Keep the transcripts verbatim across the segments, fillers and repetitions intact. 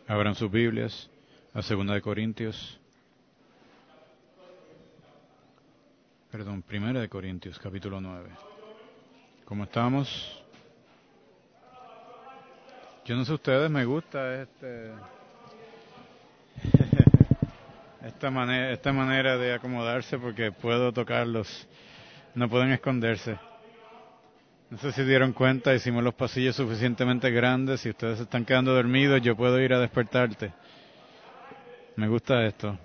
Abran sus Biblias a Segunda de Corintios, perdón, Primera de Corintios, capítulo nueve. ¿Cómo estamos? Yo no sé ustedes, me gusta este esta manera, esta manera de acomodarse porque puedo tocarlos, no pueden esconderse. No sé si dieron cuenta, hicimos los pasillos suficientemente grandes. Si ustedes se están quedando dormidos, yo puedo ir a despertarte. Me gusta esto.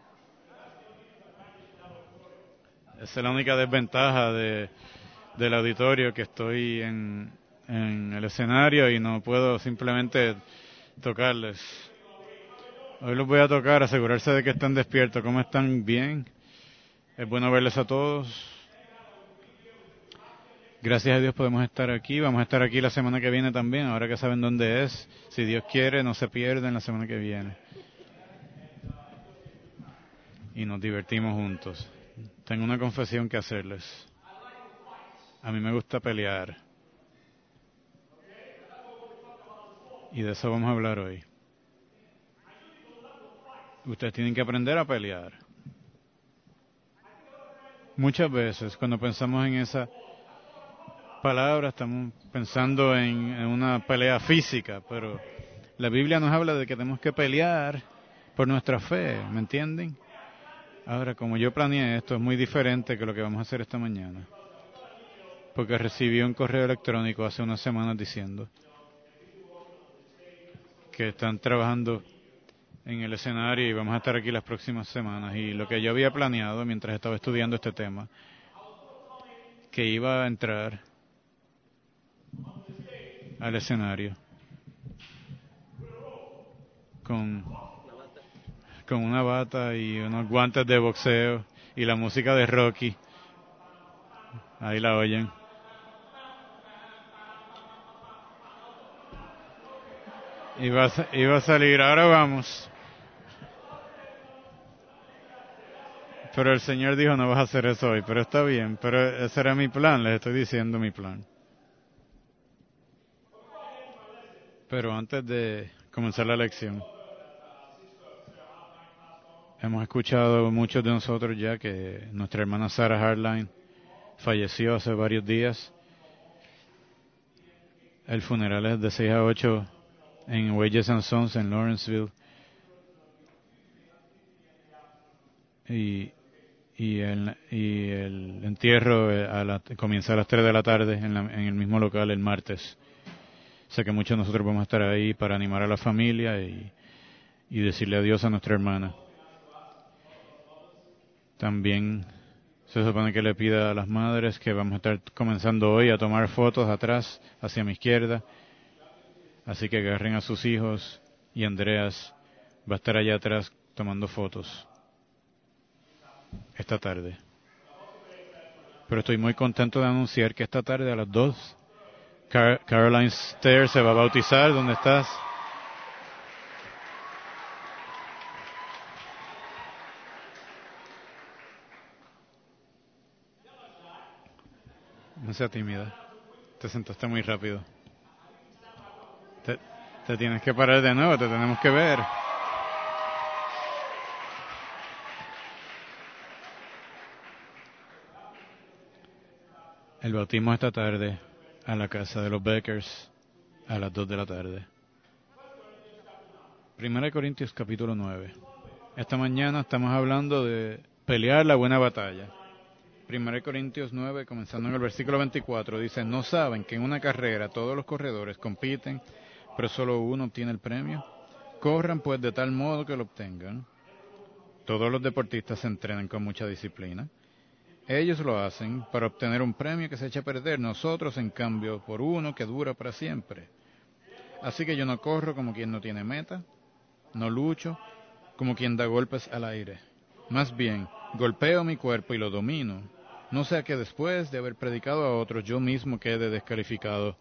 Esa es la única desventaja de, del auditorio, que estoy en, en el escenario y no puedo simplemente tocarles. Hoy los voy a tocar, asegurarse de que están despiertos. ¿Cómo están? Bien. Es bueno verles a todos. Gracias a Dios podemos estar aquí. Vamos a estar aquí la semana que viene también, ahora que saben dónde es. Si Dios quiere, no se pierden la semana que viene. Y nos divertimos juntos. Tengo una confesión que hacerles. A mí me gusta pelear. Y de eso vamos a hablar hoy. Ustedes tienen que aprender a pelear. Muchas veces cuando pensamos en esa palabra estamos pensando en, en una pelea física, pero la Biblia nos habla de que tenemos que pelear por nuestra fe, ¿me entienden? Ahora, como yo planeé esto, es muy diferente que lo que vamos a hacer esta mañana, porque recibí un correo electrónico hace unas semanas diciendo que están trabajando en el escenario y vamos a estar aquí las próximas semanas, y lo que yo había planeado mientras estaba estudiando este tema, que iba a entrar al escenario con, con una bata y unos guantes de boxeo y la música de Rocky. Ahí la oyen. Iba a, iba a salir, ahora vamos. Pero el Señor dijo, no vas a hacer eso hoy, pero está bien, pero ese era mi plan, les estoy diciendo mi plan. Pero antes de comenzar la lección, hemos escuchado muchos de nosotros ya que nuestra hermana Sarah Hardline falleció hace varios días. El funeral es de seis a ocho en Wages and Sons en Lawrenceville. Y, y, el, y el entierro a la, comienza a las tres de la tarde en, la, en el mismo local el martes. Sé que muchos de nosotros vamos a estar ahí para animar a la familia y, y decirle adiós a nuestra hermana. También se supone que le pida a las madres que vamos a estar comenzando hoy a tomar fotos atrás, hacia mi izquierda. Así que agarren a sus hijos y Andreas va a estar allá atrás tomando fotos esta tarde. Pero estoy muy contento de anunciar que esta tarde a las dos, Car- Caroline Stair se va a bautizar. ¿Dónde estás? No sea tímida. Te sentaste muy rápido. Te, te tienes que parar de nuevo, te tenemos que ver. El bautismo esta tarde a la casa de los Beckers a las dos de la tarde. Primera de Corintios capítulo nueve. Esta mañana estamos hablando de pelear la buena batalla. Primera de Corintios nueve, comenzando en el versículo veinticuatro, dice: ¿no saben que en una carrera todos los corredores compiten, pero solo uno obtiene el premio? Corran pues de tal modo que lo obtengan. Todos los deportistas se entrenan con mucha disciplina. Ellos lo hacen para obtener un premio que se echa a perder. Nosotros, en cambio, por uno que dura para siempre. Así que yo no corro como quien no tiene meta, no lucho como quien da golpes al aire. Más bien, golpeo mi cuerpo y lo domino, no sea que después de haber predicado a otros yo mismo quede descalificado.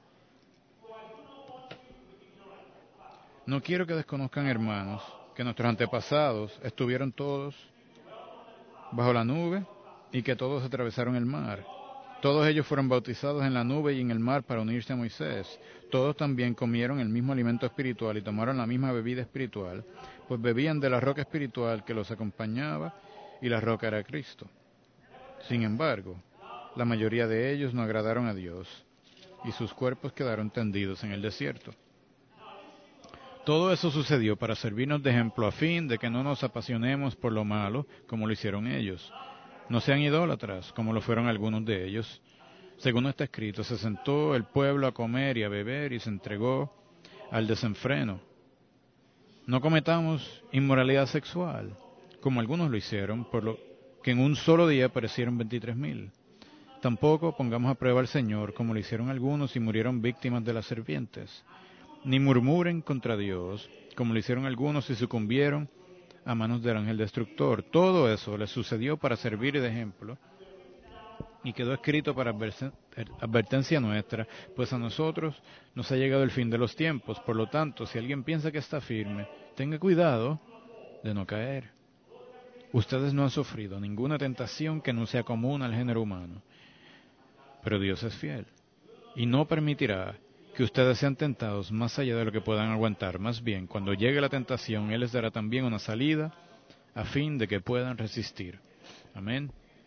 No quiero que desconozcan, hermanos, que nuestros antepasados estuvieron todos bajo la nube y que todos atravesaron el mar. Todos ellos fueron bautizados en la nube y en el mar para unirse a Moisés. Todos también comieron el mismo alimento espiritual y tomaron la misma bebida espiritual, pues bebían de la roca espiritual que los acompañaba, y la roca era Cristo. Sin embargo, la mayoría de ellos no agradaron a Dios, y sus cuerpos quedaron tendidos en el desierto. Todo eso sucedió para servirnos de ejemplo a fin de que no nos apasionemos por lo malo como lo hicieron ellos. No sean idólatras como lo fueron algunos de ellos. Según está escrito, se sentó el pueblo a comer y a beber y se entregó al desenfreno. No cometamos inmoralidad sexual, como algunos lo hicieron, por lo que en un solo día perecieron veintitrés mil. Tampoco pongamos a prueba al Señor, como lo hicieron algunos y murieron víctimas de las serpientes. Ni murmuren contra Dios, como lo hicieron algunos y sucumbieron a manos del ángel destructor. Todo eso les sucedió para servir de ejemplo y quedó escrito para advertencia nuestra, pues a nosotros nos ha llegado el fin de los tiempos. Por lo tanto, si alguien piensa que está firme, tenga cuidado de no caer. Ustedes no han sufrido ninguna tentación que no sea común al género humano, pero Dios es fiel y no permitirá que ustedes sean tentados más allá de lo que puedan aguantar. Más bien, cuando llegue la tentación, Él les dará también una salida a fin de que puedan resistir. Amén.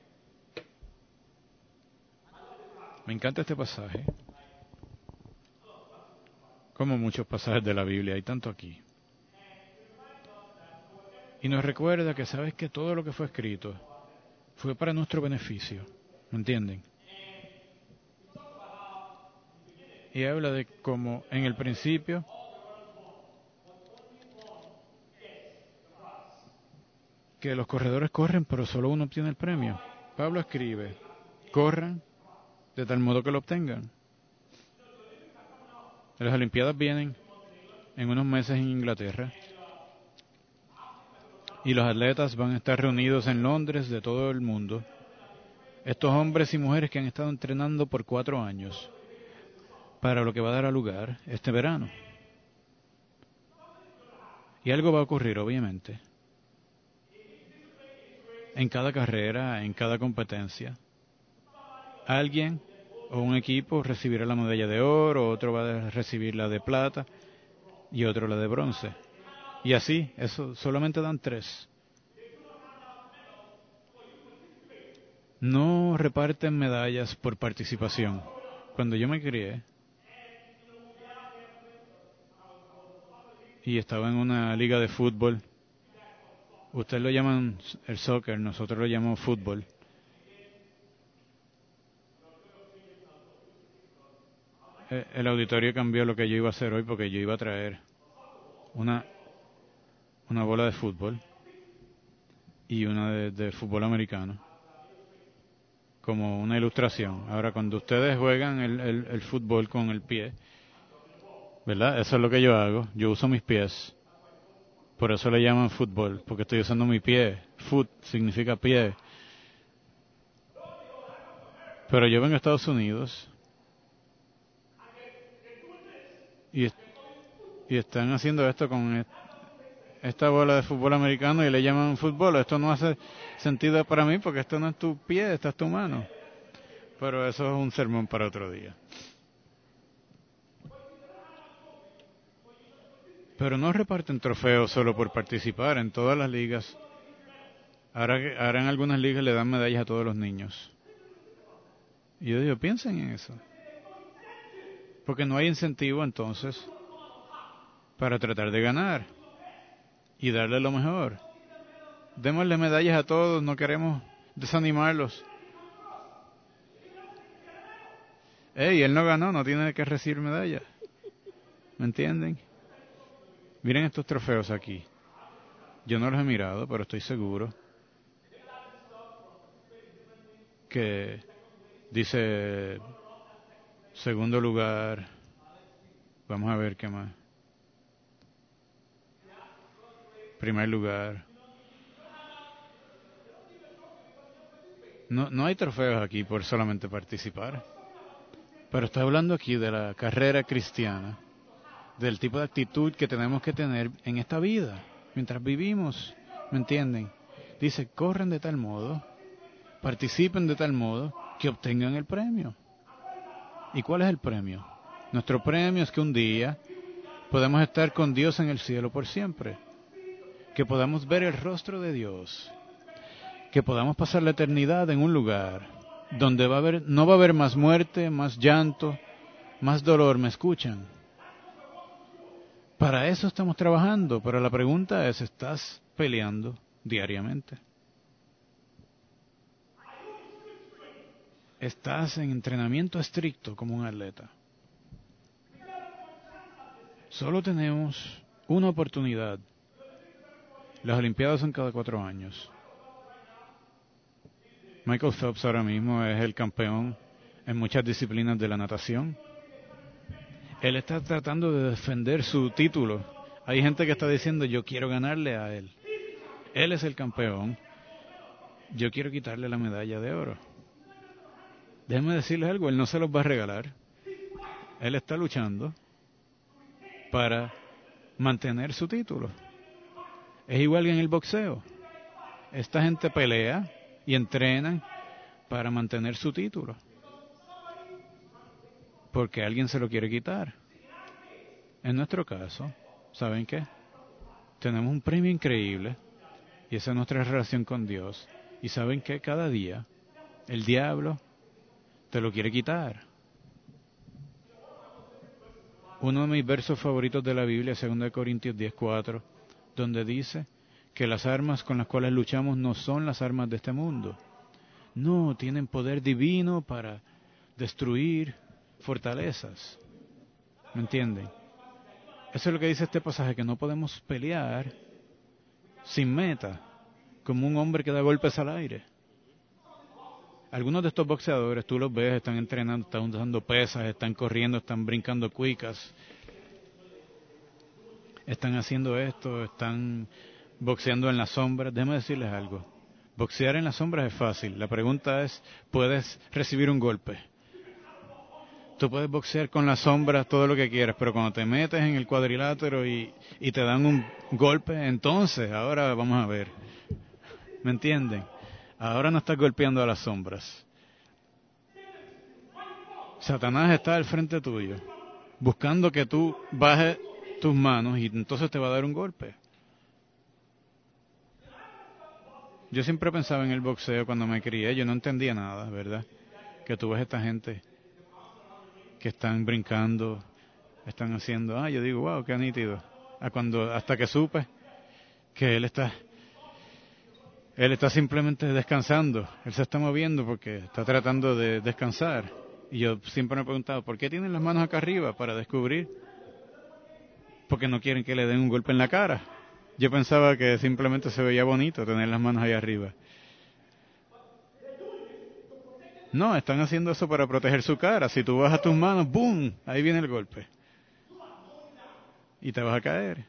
Me encanta este pasaje, como muchos pasajes de la Biblia, hay tanto aquí. Y nos recuerda que sabes que todo lo que fue escrito fue para nuestro beneficio, ¿me entienden? Y habla de cómo en el principio que los corredores corren, pero solo uno obtiene el premio. Pablo escribe, corran de tal modo que lo obtengan. Las Olimpiadas vienen en unos meses en Inglaterra y los atletas van a estar reunidos en Londres de todo el mundo. Estos hombres y mujeres que han estado entrenando por cuatro años para lo que va a dar a lugar este verano. Y algo va a ocurrir, obviamente. En cada carrera, en cada competencia, alguien o un equipo recibirá la medalla de oro, otro va a recibir la de plata y otro la de bronce. Y así, eso solamente dan tres. No reparten medallas por participación. Cuando yo me crié y estaba en una liga de fútbol, ustedes lo llaman el soccer, nosotros lo llamamos fútbol. El auditorio cambió lo que yo iba a hacer hoy porque yo iba a traer una, una bola de fútbol y una de, de fútbol americano como una ilustración. Ahora, cuando ustedes juegan el, el, el fútbol con el pie, ¿verdad? Eso es lo que yo hago. Yo uso mis pies. Por eso le llaman fútbol, porque estoy usando mi pie. Foot significa pie. Pero yo vengo a Estados Unidos y, y están haciendo esto con esta bola de fútbol americano y le llaman fútbol. Esto no hace sentido para mí porque esto no es tu pie, esta es tu mano. Pero eso es un sermón para otro día. Pero no reparten trofeos solo por participar. En todas las ligas, ahora, ahora en algunas ligas le dan medallas a todos los niños. Y yo digo, piensen en eso. Porque no hay incentivo entonces para tratar de ganar y darle lo mejor. Démosle medallas a todos, no queremos desanimarlos. Ey, él no ganó, no tiene que recibir medallas. ¿Me entienden? Miren estos trofeos aquí. Yo no los he mirado, pero estoy seguro que dice segundo lugar. Vamos a ver qué más. Primer lugar. No, no hay trofeos aquí por solamente participar. Pero está hablando aquí de la carrera cristiana, del tipo de actitud que tenemos que tener en esta vida, mientras vivimos, ¿me entienden? Dice, corren de tal modo, participen de tal modo, que obtengan el premio. ¿Y cuál es el premio? Nuestro premio es que un día podamos estar con Dios en el cielo por siempre, que podamos ver el rostro de Dios, que podamos pasar la eternidad en un lugar donde va a haber, no va a haber más muerte, más llanto, más dolor. ¿Me escuchan? Para eso estamos trabajando, pero la pregunta es, ¿estás peleando diariamente? ¿Estás en entrenamiento estricto como un atleta? Solo tenemos una oportunidad. Las Olimpiadas son cada cuatro años. Michael Phelps ahora mismo es el campeón en muchas disciplinas de la natación. Él está tratando de defender su título. Hay gente que está diciendo, yo quiero ganarle a él. Él es el campeón. Yo quiero quitarle la medalla de oro. Déjenme decirles algo, él no se los va a regalar. Él está luchando para mantener su título. Es igual que en el boxeo. Esta gente pelea y entrenan para mantener su título, porque alguien se lo quiere quitar. En nuestro caso, ¿saben qué? Tenemos un premio increíble, y esa es nuestra relación con Dios. Y ¿saben qué? Cada día el diablo te lo quiere quitar. Uno de mis versos favoritos de la Biblia, dos Corintios diez cuatro, donde dice que las armas con las cuales luchamos no son las armas de este mundo. No, tienen poder divino para destruir fortalezas. ¿Me entienden? Eso es lo que dice este pasaje, que no podemos pelear sin meta, como un hombre que da golpes al aire. Algunos de estos boxeadores, tú los ves, están entrenando, están usando pesas, están corriendo, están brincando cuicas, están haciendo esto, están boxeando en las sombras. Déjame decirles algo. Boxear en las sombras es fácil. La pregunta es, ¿puedes recibir un golpe? Tú puedes boxear con las sombras todo lo que quieras, pero cuando te metes en el cuadrilátero y, y te dan un golpe, entonces, ahora vamos a ver. ¿Me entienden? Ahora no estás golpeando a las sombras. Satanás está al frente tuyo, buscando que tú bajes tus manos y entonces te va a dar un golpe. Yo siempre pensaba en el boxeo cuando me crié, yo no entendía nada, ¿verdad? Que tú ves esta gente que están brincando, están haciendo, ah, yo digo, wow, qué nítido. A cuando, hasta que supe que él está, él está simplemente descansando, él se está moviendo porque está tratando de descansar. Y yo siempre me he preguntado, ¿por qué tienen las manos acá arriba? Para descubrir, porque no quieren que le den un golpe en la cara. Yo pensaba que simplemente se veía bonito tener las manos ahí arriba. No, están haciendo eso para proteger su cara. Si tú bajas tus manos, ¡boom!, ahí viene el golpe. Y te vas a caer.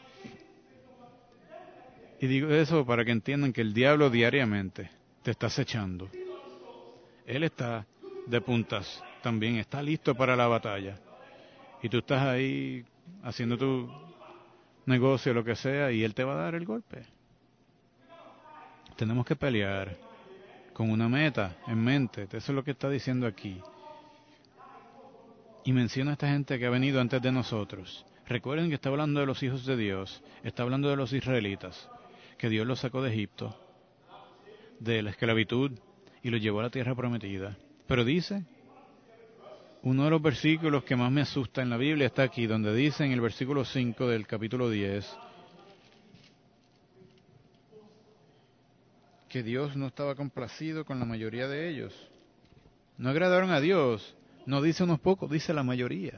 Y digo eso para que entiendan que el diablo diariamente te está acechando. Él está de puntas también, está listo para la batalla. Y tú estás ahí haciendo tu negocio, lo que sea, y él te va a dar el golpe. Tenemos que pelear con una meta en mente. Eso es lo que está diciendo aquí. Y menciona a esta gente que ha venido antes de nosotros. Recuerden que está hablando de los hijos de Dios, está hablando de los israelitas, que Dios los sacó de Egipto, de la esclavitud, y los llevó a la tierra prometida. Pero dice, uno de los versículos que más me asusta en la Biblia está aquí, donde dice en el versículo cinco del capítulo diez, que Dios no estaba complacido con la mayoría de ellos. No agradaron a Dios, no dice unos pocos, dice la mayoría.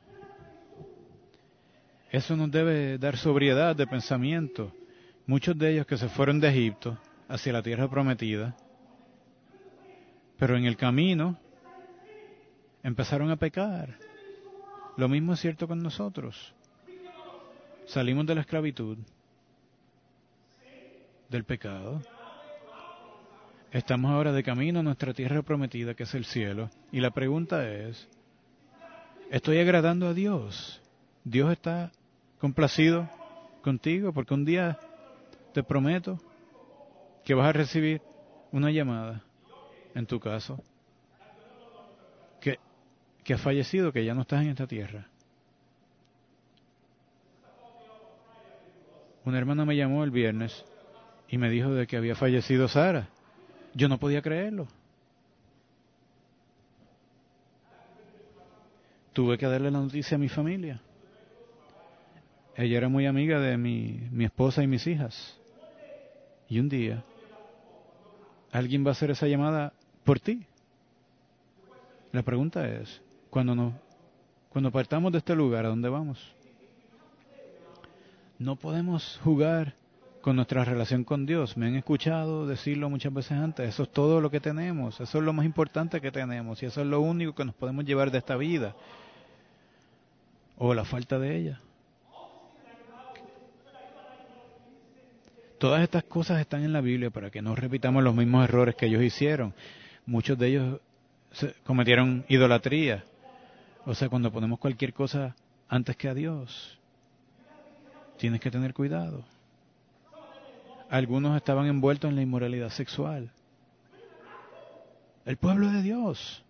Eso nos debe dar sobriedad de pensamiento. Muchos de ellos que se fueron de Egipto hacia la tierra prometida, pero en el camino empezaron a pecar. Lo mismo es cierto con nosotros. Salimos de la esclavitud, del pecado. Estamos ahora de camino a nuestra tierra prometida, que es el cielo. Y la pregunta es, ¿estoy agradando a Dios? ¿Dios está complacido contigo? Porque un día te prometo que vas a recibir una llamada, en tu caso, que has fallecido, que ya no estás en esta tierra. Una hermana me llamó el viernes y me dijo de que había fallecido Sara. Yo no podía creerlo. Tuve que darle la noticia a mi familia. Ella era muy amiga de mi, mi esposa y mis hijas. Y un día, alguien va a hacer esa llamada por ti. La pregunta es, cuando, nos, cuando partamos de este lugar, ¿a dónde vamos? No podemos jugar con nuestra relación con Dios. Me han escuchado decirlo muchas veces antes. Eso es todo lo que tenemos. Eso es lo más importante que tenemos. Y eso es lo único que nos podemos llevar de esta vida. O la falta de ella. Todas estas cosas están en la Biblia para que no repitamos los mismos errores que ellos hicieron. Muchos de ellos cometieron idolatría. O sea, cuando ponemos cualquier cosa antes que a Dios, tienes que tener cuidado. Algunos estaban envueltos en la inmoralidad sexual. El pueblo de Dios.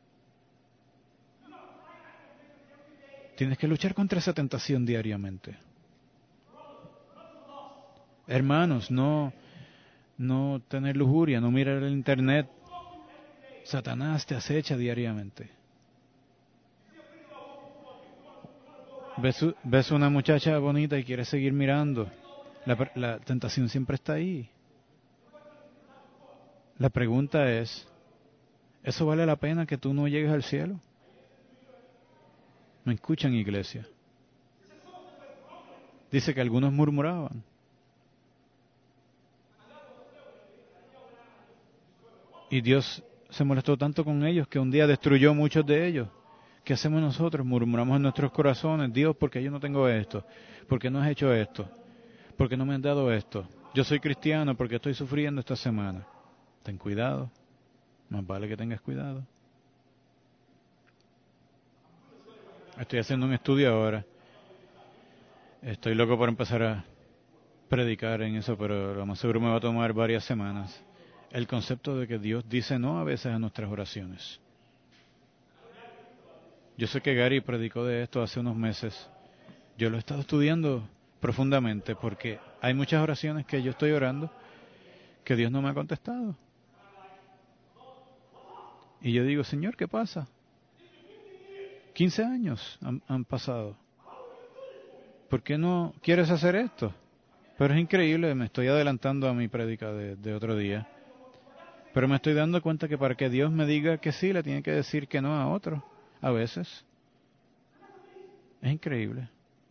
Tienes que luchar contra esa tentación diariamente. Hermanos, no, no tener lujuria, no mirar el internet. Satanás te acecha diariamente. Ves, ves una muchacha bonita y quieres seguir mirando. La, la tentación siempre está ahí. La pregunta es, ¿eso vale la pena que tú no llegues al cielo? ¿Me escuchan, iglesia? Dice que algunos murmuraban. Y Dios se molestó tanto con ellos que un día destruyó muchos de ellos. ¿Qué hacemos nosotros? Murmuramos en nuestros corazones, Dios, ¿por qué yo no tengo esto? ¿Por qué no has hecho esto? ¿Por qué no me han dado esto? Yo soy cristiano, ¿por qué estoy sufriendo esta semana? Ten cuidado, más vale que tengas cuidado. Estoy haciendo un estudio ahora. Estoy loco por empezar a predicar en eso, pero lo más seguro me va a tomar varias semanas. El concepto de que Dios dice no a veces a nuestras oraciones. Yo sé que Gary predicó de esto hace unos meses. Yo lo he estado estudiando profundamente porque hay muchas oraciones que yo estoy orando que Dios no me ha contestado. Y yo digo, Señor, ¿qué pasa? quince años han, han pasado. ¿Por qué no quieres hacer esto? Pero es increíble, me estoy adelantando a mi prédica de, de otro día. Pero me estoy dando cuenta que para que Dios me diga que sí, le tiene que decir que no a otro. A veces. Es increíble.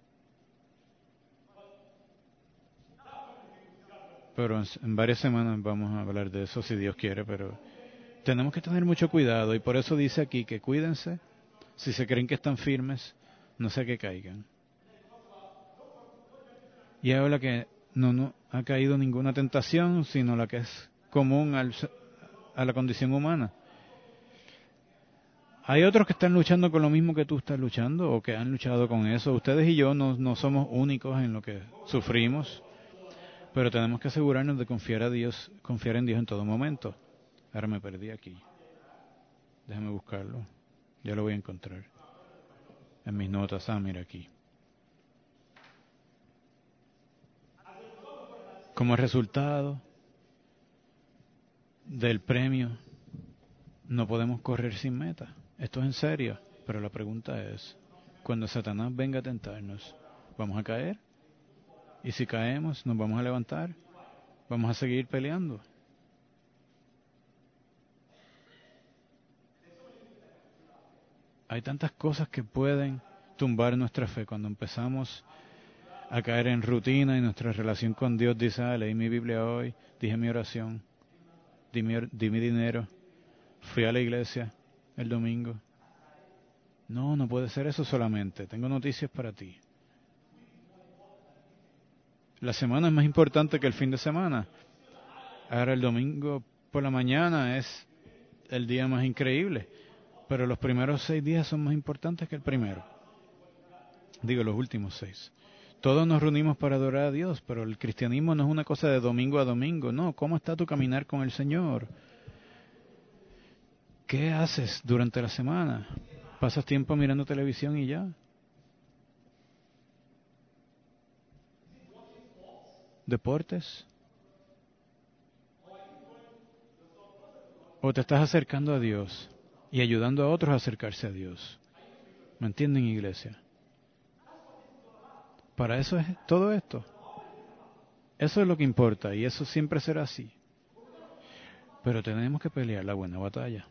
Pero en, en varias semanas vamos a hablar de eso si Dios quiere, pero tenemos que tener mucho cuidado y por eso dice aquí que cuídense. Si se creen que están firmes, no sea que caigan. Y habla que no, no ha caído ninguna tentación, sino la que es común al, a la condición humana. Hay otros que están luchando con lo mismo que tú estás luchando o que han luchado con eso. Ustedes y yo no, no somos únicos en lo que sufrimos, pero tenemos que asegurarnos de confiar a Dios, confiar en Dios en todo momento. Ahora me perdí aquí. Déjame buscarlo. Ya lo voy a encontrar. En mis notas. Ah, mira aquí. Como resultado del premio, no podemos correr sin meta. Esto es en serio, pero la pregunta es, cuando Satanás venga a tentarnos, ¿vamos a caer? Y si caemos, ¿nos vamos a levantar? ¿Vamos a seguir peleando? Hay tantas cosas que pueden tumbar nuestra fe cuando empezamos a caer en rutina y nuestra relación con Dios dice, ah, leí mi Biblia hoy, dije mi oración, di mi, di mi dinero, fui a la iglesia el domingo. No, no puede ser eso solamente. Tengo noticias para ti. La semana es más importante que el fin de semana. Ahora el domingo por la mañana es el día más increíble, pero los primeros seis días son más importantes que el primero. Digo, los últimos seis. Todos nos reunimos para adorar a Dios, pero el cristianismo no es una cosa de domingo a domingo. No, ¿cómo está tu caminar con el Señor? ¿Qué haces durante la semana? Pasas tiempo mirando televisión y ya. Deportes. O te estás acercando a Dios y ayudando a otros a acercarse a Dios. ¿Me entienden, iglesia? Para eso es todo esto. Eso es lo que importa y eso siempre será así. Pero tenemos que pelear la buena batalla.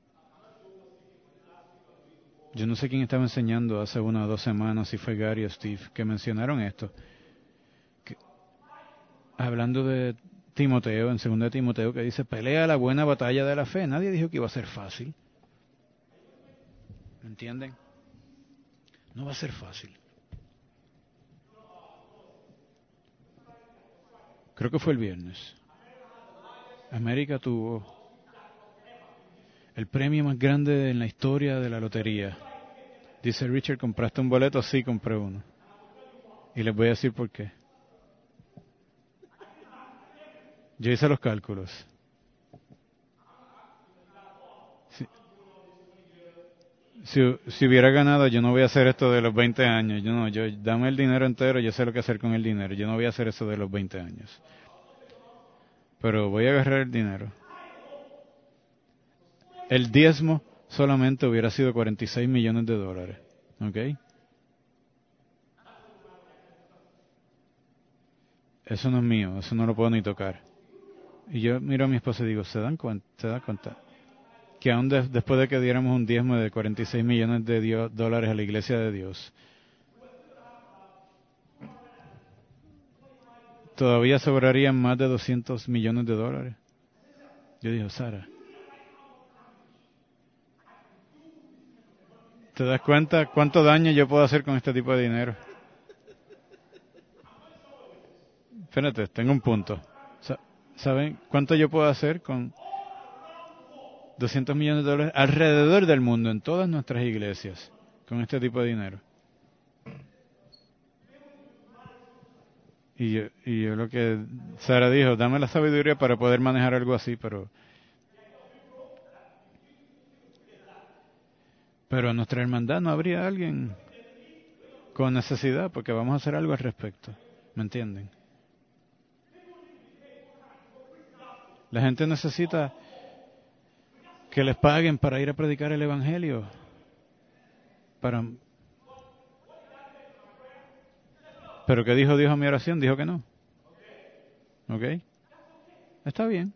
Yo no sé quién estaba enseñando hace una o dos semanas, si fue Gary o Steve, que mencionaron esto. Que, hablando de Timoteo, en segunda de Timoteo, que dice, pelea la buena batalla de la fe. Nadie dijo que iba a ser fácil. ¿Me entienden? No va a ser fácil. Creo que fue el viernes. América tuvo el premio más grande en la historia de la lotería. Dice Richard, ¿compraste un boleto? Sí, compré uno. Y les voy a decir por qué. Yo hice los cálculos. Si, si, si hubiera ganado, yo no voy a hacer esto de los veinte años. Yo no, yo dame el dinero entero, yo sé lo que hacer con el dinero. Yo no voy a hacer eso de los veinte años. Pero voy a agarrar el dinero. El diezmo solamente hubiera sido cuarenta y seis millones de dólares. ¿Ok? Eso no es mío, eso no lo puedo ni tocar. Y yo miro a mi esposa y digo, ¿se dan cuenta? ¿Se dan cuenta? Que aún de, después de que diéramos un diezmo de cuarenta y seis millones de Dios, dólares a la iglesia de Dios, todavía sobrarían más de doscientos millones de dólares. Yo digo, Sara, ¿te das cuenta cuánto daño yo puedo hacer con este tipo de dinero? Espérate, tengo un punto. ¿Saben cuánto yo puedo hacer con doscientos millones de dólares alrededor del mundo, en todas nuestras iglesias, con este tipo de dinero? Y yo, y yo lo que Sara dijo, dame la sabiduría para poder manejar algo así, pero pero en nuestra hermandad no habría alguien con necesidad, porque vamos a hacer algo al respecto. ¿Me entienden? La gente necesita que les paguen para ir a predicar el evangelio. Para Pero ¿qué dijo Dios a mi oración? Dijo que no. ¿Ok? Está bien.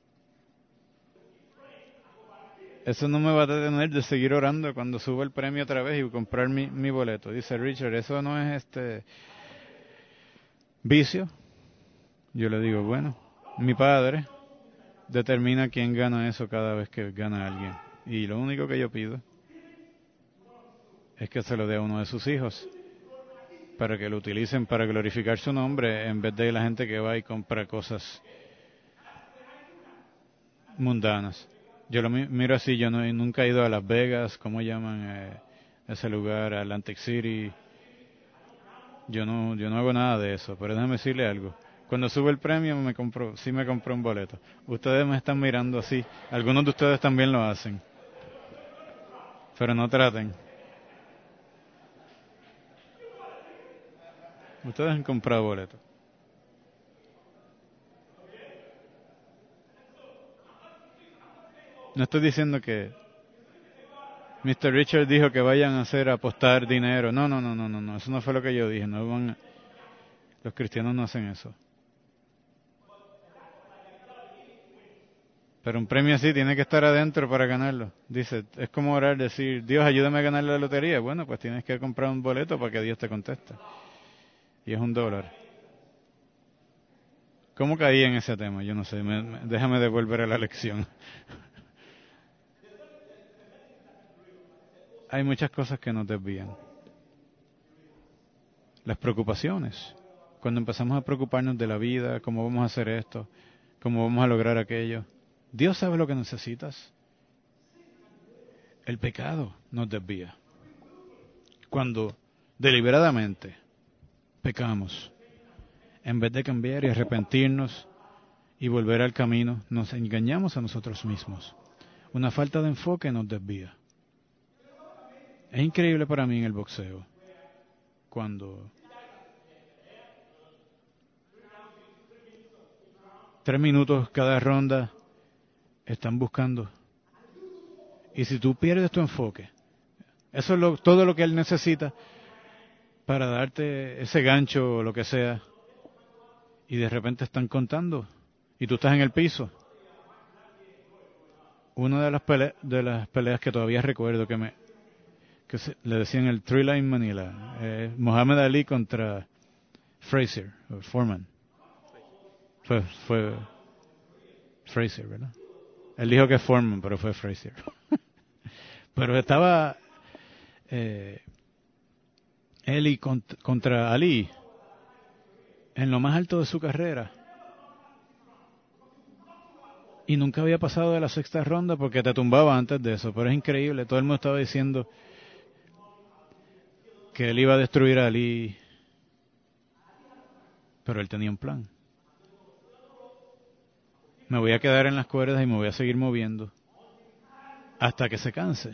Eso no me va a detener de seguir orando cuando suba el premio otra vez y comprar mi, mi boleto. Dice Richard, eso no es este vicio. Yo le digo, bueno, mi padre determina quién gana eso cada vez que gana alguien. Y lo único que yo pido es que se lo dé a uno de sus hijos, para que lo utilicen para glorificar su nombre, en vez de la gente que va y compra cosas mundanas. Yo lo miro así, yo no, nunca he ido a Las Vegas, ¿cómo llaman eh, ese lugar? Atlantic City. Yo no, yo no hago nada de eso, pero déjame decirle algo. Cuando sube el premio, me compro, sí me compré un boleto. Ustedes me están mirando así. Algunos de ustedes también lo hacen. Pero no traten. Ustedes han comprado boletos. No estoy diciendo que mister Richard dijo que vayan a hacer apostar dinero. No, no, no, no, no, no. Eso no fue lo que yo dije. No van, los cristianos no hacen eso. Pero un premio así tiene que estar adentro para ganarlo. Dice, es como orar, decir, Dios, ayúdame a ganar la lotería. Bueno, pues tienes que comprar un boleto para que Dios te conteste. Y es un dólar. ¿Cómo caí en ese tema? Yo no sé. Me, me, déjame devolver a la lección. Hay muchas cosas que nos desvían. Las preocupaciones. Cuando empezamos a preocuparnos de la vida, cómo vamos a hacer esto, cómo vamos a lograr aquello. Dios sabe lo que necesitas. El pecado nos desvía. Cuando deliberadamente pecamos, en vez de cambiar y arrepentirnos y volver al camino, nos engañamos a nosotros mismos. Una falta de enfoque nos desvía. Es increíble para mí en el boxeo cuando tres minutos cada ronda están buscando. Y si tú pierdes tu enfoque, eso es lo, todo lo que él necesita para darte ese gancho o lo que sea, y de repente están contando y tú estás en el piso. Una de las peleas, de las peleas que todavía recuerdo que me que se, le decían el Three Line Manila, eh, Muhammad Ali contra Frazier, o Foreman. Fue, fue Frazier, ¿verdad? Él dijo que es Foreman, pero fue Frazier. Pero estaba eh, Eli cont- contra Ali en lo más alto de su carrera. Y nunca había pasado de la sexta ronda porque te tumbaba antes de eso. Pero es increíble. Todo el mundo estaba diciendo que él iba a destruir a Ali. Pero él tenía un plan. Me voy a quedar en las cuerdas y me voy a seguir moviendo hasta que se canse.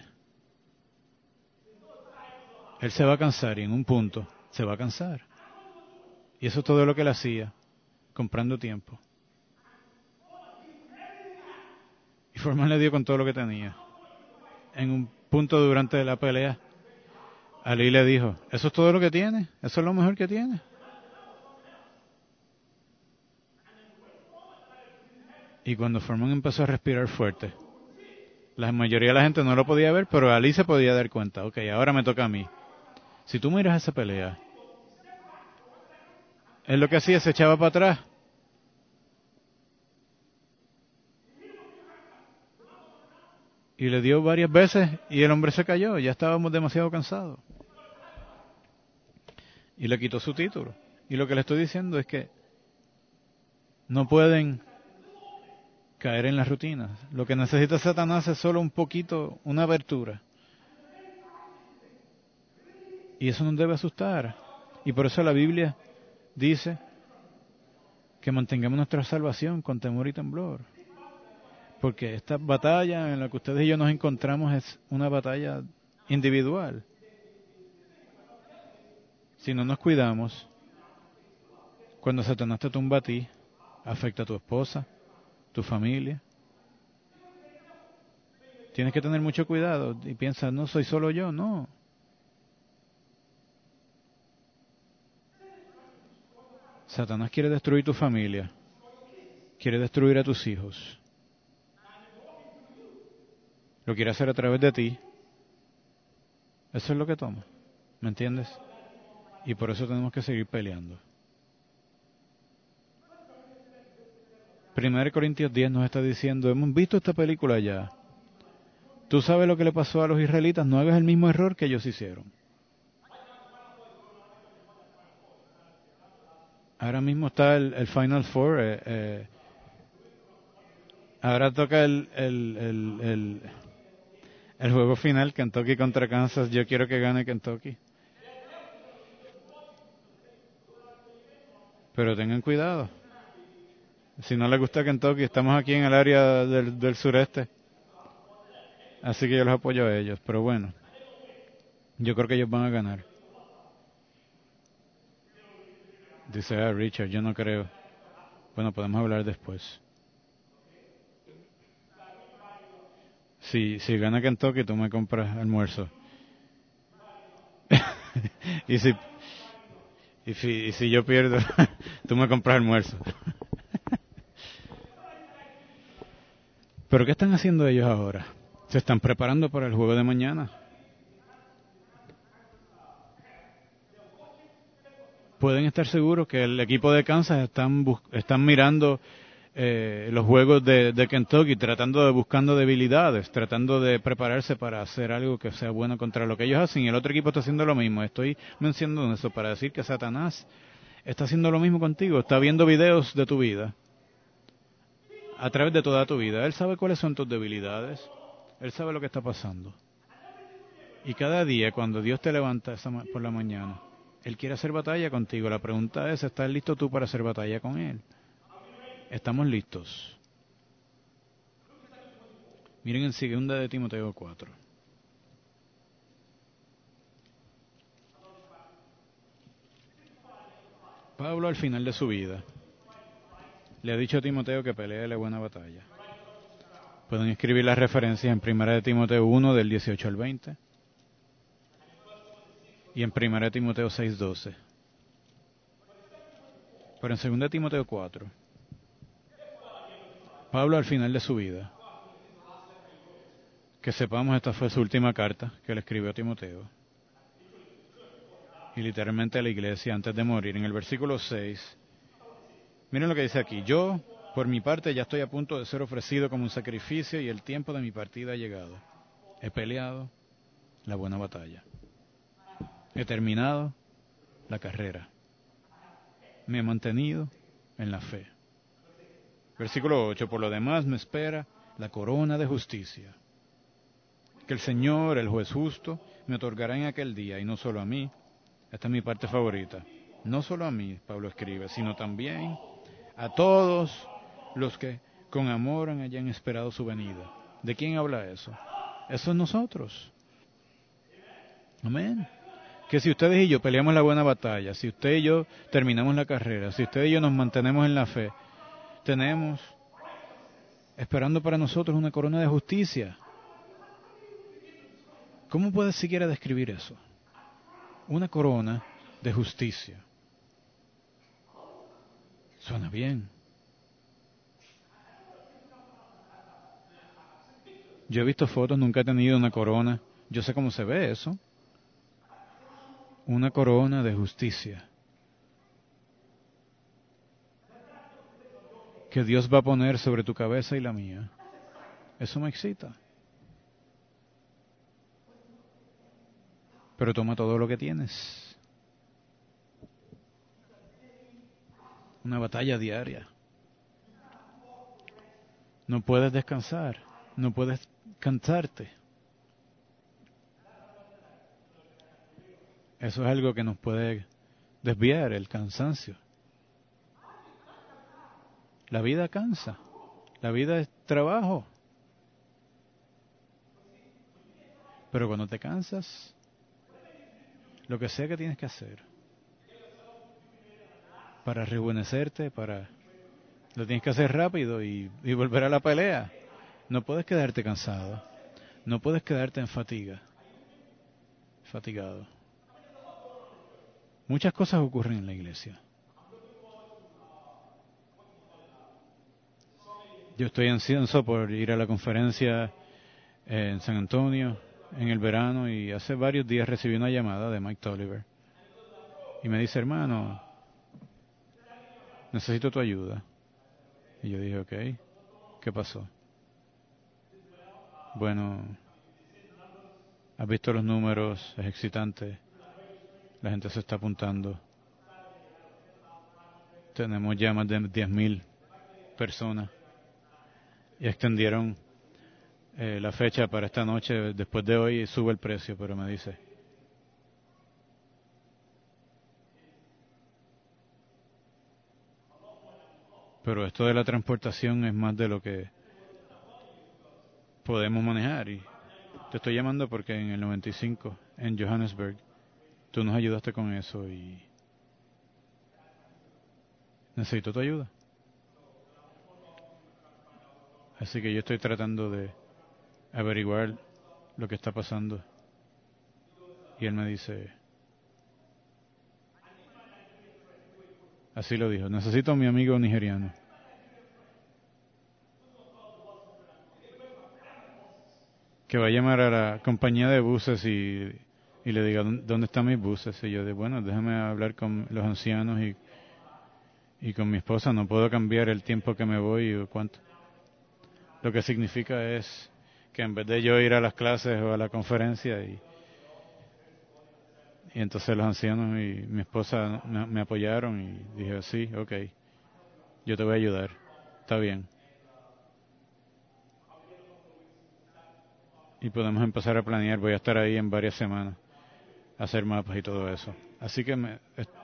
Él se va a cansar y en un punto se va a cansar. Y eso es todo lo que él hacía, comprando tiempo. Y Foreman le dio con todo lo que tenía. En un punto durante la pelea, Ali le dijo, ¿eso es todo lo que tiene? ¿Eso es lo mejor que tiene? Y cuando Foreman empezó a respirar fuerte, la mayoría de la gente no lo podía ver, pero Ali se podía dar cuenta. Ok, ahora me toca a mí. Si tú miras esa pelea, él lo que hacía se echaba para atrás. Y le dio varias veces y el hombre se cayó. Ya estábamos demasiado cansados. Y le quitó su título. Y lo que le estoy diciendo es que no pueden caer en las rutinas. Lo que necesita Satanás es solo un poquito, una abertura. Y eso nos debe asustar. Y por eso la Biblia dice que mantengamos nuestra salvación con temor y temblor. Porque esta batalla en la que ustedes y yo nos encontramos es una batalla individual. Si no nos cuidamos, cuando Satanás te tumba a ti, afecta a tu esposa, tu familia. Tienes que tener mucho cuidado y piensa, no soy solo yo, no. Satanás quiere destruir tu familia, quiere destruir a tus hijos. Lo quiere hacer a través de ti. Eso es lo que toma, ¿me entiendes? Y por eso tenemos que seguir peleando. Primera Corintios diez nos está diciendo, hemos visto esta película ya. Tú sabes lo que le pasó a los israelitas, no hagas el mismo error que ellos hicieron. Ahora mismo está el, el Final Four. Eh, eh, ahora toca el, el, el, el, el juego final, Kentucky contra Kansas. Yo quiero que gane Kentucky. Pero tengan cuidado. Si no les gusta Kentucky, estamos aquí en el área del, del sureste. Así que yo los apoyo a ellos. Pero bueno, yo creo que ellos van a ganar. Dice, ah, Richard, yo no creo. Bueno, podemos hablar después. Si, si gana Kentucky, tú me compras almuerzo. y, si, y, si, y si yo pierdo, tú me compras almuerzo. ¿Pero qué están haciendo ellos ahora? Se están preparando para el juego de mañana. Pueden estar seguros que el equipo de Kansas están, están mirando eh, los juegos de, de Kentucky, tratando de buscando debilidades, tratando de prepararse para hacer algo que sea bueno contra lo que ellos hacen. Y el otro equipo está haciendo lo mismo. Estoy mencionando eso para decir que Satanás está haciendo lo mismo contigo. Está viendo videos de tu vida, a través de toda tu vida. Él sabe cuáles son tus debilidades. Él sabe lo que está pasando. Y cada día, cuando Dios te levanta esa ma- por la mañana, Él quiere hacer batalla contigo. La pregunta es, ¿estás listo tú para hacer batalla con Él? Estamos listos. Miren en segunda de Timoteo cuatro. Pablo, al final de su vida, le ha dicho a Timoteo que pelee la buena batalla. Pueden escribir las referencias en primera de Timoteo uno, del dieciocho al veinte, y en primera de Timoteo seis, doce. Pero en segunda de Timoteo cuatro, Pablo, al final de su vida, que sepamos, esta fue su última carta que le escribió a Timoteo, y literalmente a la iglesia antes de morir. En el versículo seis, miren lo que dice aquí: yo, por mi parte, ya estoy a punto de ser ofrecido como un sacrificio y el tiempo de mi partida ha llegado. He peleado la buena batalla. He terminado la carrera. Me he mantenido en la fe. Versículo ocho, por lo demás me espera la corona de justicia, que el Señor, el juez justo, me otorgará en aquel día, y no solo a mí. Esta es mi parte favorita. No solo a mí, Pablo escribe, sino también a todos los que con amor hayan esperado su venida. ¿De quién habla eso? Eso es nosotros. Amén. Que si ustedes y yo peleamos la buena batalla, si usted y yo terminamos la carrera, si usted y yo nos mantenemos en la fe, tenemos esperando para nosotros una corona de justicia. ¿Cómo puedes siquiera describir eso? Una corona de justicia. Suena bien. Yo he visto fotos, nunca he tenido una corona. Yo sé cómo se ve eso. Una corona de justicia que Dios va a poner sobre tu cabeza y la mía. Eso me excita. Pero toma todo lo que tienes. Una batalla diaria. No puedes descansar. No puedes cansarte. Eso es algo que nos puede desviar, el cansancio. La vida cansa. La vida es trabajo. Pero cuando te cansas, lo que sea que tienes que hacer para rejuvenecerte, para lo tienes que hacer rápido y, y volver a la pelea. No puedes quedarte cansado. No puedes quedarte en fatiga. Fatigado. Muchas cosas ocurren en la iglesia. Yo estoy ansioso por ir a la conferencia en San Antonio en el verano, y hace varios días recibí una llamada de Mike Tolliver y me dice: hermano, necesito tu ayuda. Y yo dije: ok, ¿qué pasó? Bueno, has visto los números, es excitante, la gente se está apuntando, tenemos ya más de diez mil personas y extendieron eh, la fecha para esta noche. Después de hoy sube el precio, pero me dice: pero esto de la transportación es más de lo que podemos manejar, y te estoy llamando porque en el noventa y cinco, en Johannesburg, tú nos ayudaste con eso y necesito tu ayuda. Así que yo estoy tratando de averiguar lo que está pasando. Y él me dice, así lo dijo: necesito a mi amigo nigeriano. Que va a llamar a la compañía de buses y, y le diga: ¿dónde están mis buses? Y yo de bueno, déjame hablar con los ancianos y, y con mi esposa. No puedo cambiar el tiempo que me voy o cuánto. Lo que significa es que en vez de yo ir a las clases o a la conferencia, y, y entonces los ancianos y mi esposa me, me apoyaron y dije: sí, ok, yo te voy a ayudar, está bien. Y podemos empezar a planear. Voy a estar ahí en varias semanas, a hacer mapas y todo eso. Así que me,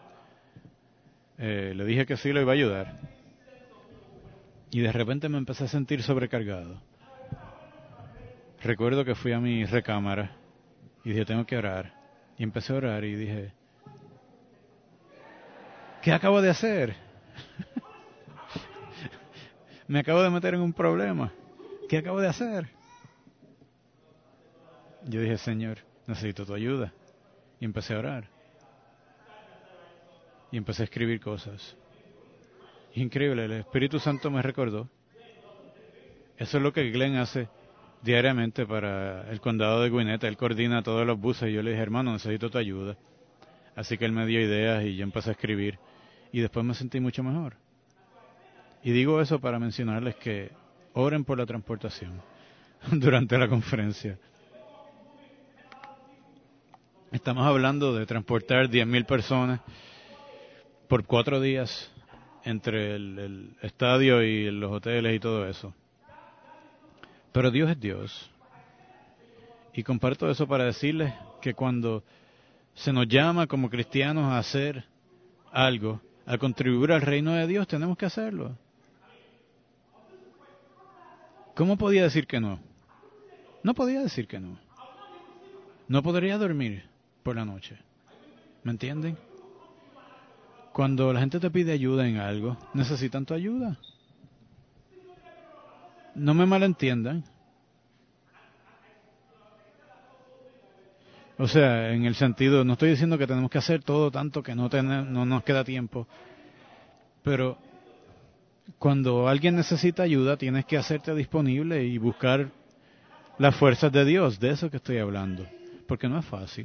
eh, le dije que sí, lo iba a ayudar. Y de repente me empecé a sentir sobrecargado. Recuerdo que fui a mi recámara y dije: tengo que orar. Y empecé a orar y dije: ¿Qué acabo de hacer? Me acabo de meter en un problema. ¿Qué acabo de hacer? Yo dije, Señor, necesito tu ayuda. Y empecé a orar. Y empecé a escribir cosas. Increíble, el Espíritu Santo me recordó. Eso es lo que Glenn hace diariamente para el condado de Gwinnett. Él coordina todos los buses y yo le dije, hermano, necesito tu ayuda. Así que él me dio ideas y yo empecé a escribir. Y después me sentí mucho mejor. Y digo eso para mencionarles que oren por la transportación durante la conferencia. Estamos hablando de transportar diez mil personas por cuatro días entre el, el estadio y los hoteles y todo eso. Pero Dios es Dios. Y comparto eso para decirles que cuando se nos llama como cristianos a hacer algo, a contribuir al reino de Dios, tenemos que hacerlo. ¿Cómo podía decir que no? No podía decir que no. No podría dormir por la noche. ¿Me entienden? Cuando la gente te pide ayuda en algo, necesitan tu ayuda. No me malentiendan. O sea, en el sentido, no estoy diciendo que tenemos que hacer todo tanto que no, tenemos, no nos queda tiempo. Pero cuando alguien necesita ayuda, tienes que hacerte disponible y buscar las fuerzas de Dios. De eso que estoy hablando. Porque no es fácil.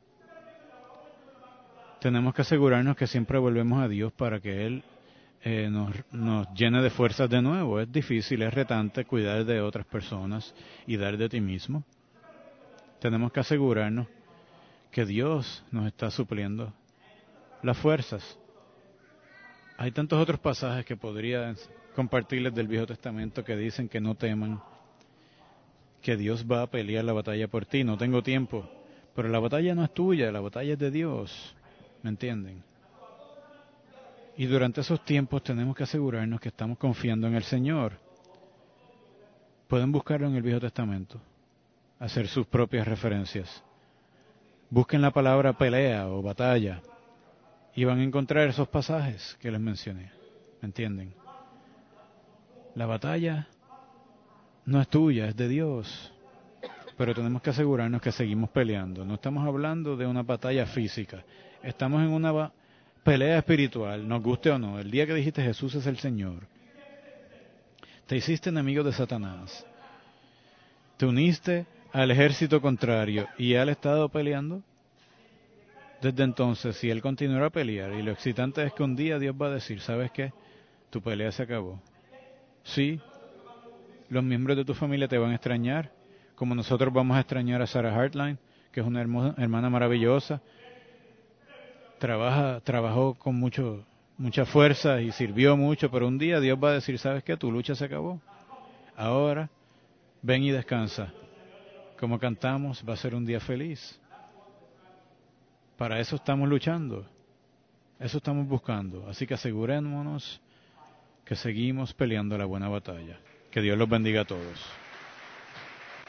Tenemos que asegurarnos que siempre volvemos a Dios para que Él eh, nos, nos llene de fuerzas de nuevo. Es difícil, es retante cuidar de otras personas y dar de ti mismo. Tenemos que asegurarnos que Dios nos está supliendo las fuerzas. Hay tantos otros pasajes que podría compartirles del Viejo Testamento que dicen que no teman, que Dios va a pelear la batalla por ti. No tengo tiempo, pero la batalla no es tuya, la batalla es de Dios. ¿Me entienden? Y durante esos tiempos tenemos que asegurarnos que estamos confiando en el Señor. Pueden buscarlo en el Viejo Testamento, hacer sus propias referencias. Busquen la palabra pelea o batalla y van a encontrar esos pasajes que les mencioné. ¿Me entienden? La batalla no es tuya, es de Dios. Pero tenemos que asegurarnos que seguimos peleando. No estamos hablando de una batalla física. Estamos en una pelea espiritual, nos guste o no. El día que dijiste Jesús es el Señor, te hiciste enemigo de Satanás. Te uniste al ejército contrario y él ha estado peleando. Desde entonces, si él continuará a pelear, y lo excitante es que un día Dios va a decir, ¿sabes qué? Tu pelea se acabó. Sí, los miembros de tu familia te van a extrañar, como nosotros vamos a extrañar a Sarah Hartline, que es una hermosa, hermana maravillosa. Trabaja, trabajó con mucho, mucha fuerza y sirvió mucho, pero un día Dios va a decir, ¿sabes qué? Tu lucha se acabó. Ahora, ven y descansa. Como cantamos, va a ser un día feliz. Para eso estamos luchando. Eso estamos buscando. Así que asegurémonos que seguimos peleando la buena batalla. Que Dios los bendiga a todos.